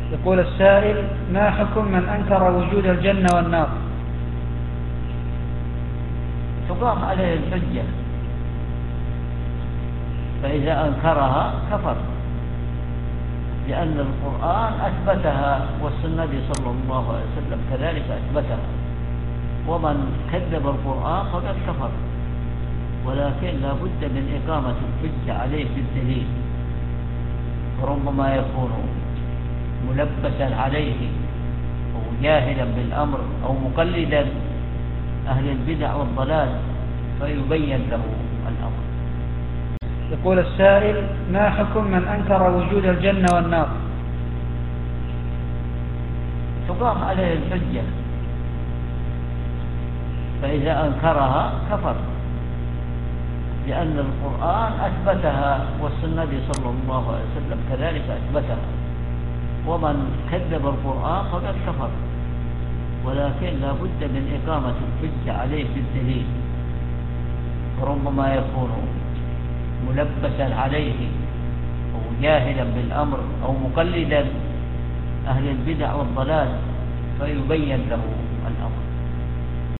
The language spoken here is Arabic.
يقول السائل: ما حكم من أنكر وجود الجنة والنار؟ تقام عليه الحجة، فإذا أنكرها كفر، لأن القرآن أثبتها والسنة صلى الله عليه وسلم كذلك أثبتها، ومن كذب القرآن فقد كفر. ولكن لا بد من إقامة الحجة عليه بالدليل، فربما يكون ملبسا عليه أو جاهلا بالأمر أو مقلدا أهل البدع والضلال، فيبين له الأمر. يقول السائل: ما حكم من أنكر وجود الجنة والنار؟ تقام عليه الحجة، فإذا أنكرها كفر، لأن القرآن أثبتها والسنة صلى الله عليه وسلم كذلك أثبتها، ومن كذب القرآن فقد كفر. ولكن لا بد من إقامة الحجة عليه بالدليل، فربما يكون ملبسا عليه أو جاهلا بالأمر أو مقلدا أهل البدع والضلال، فيبين له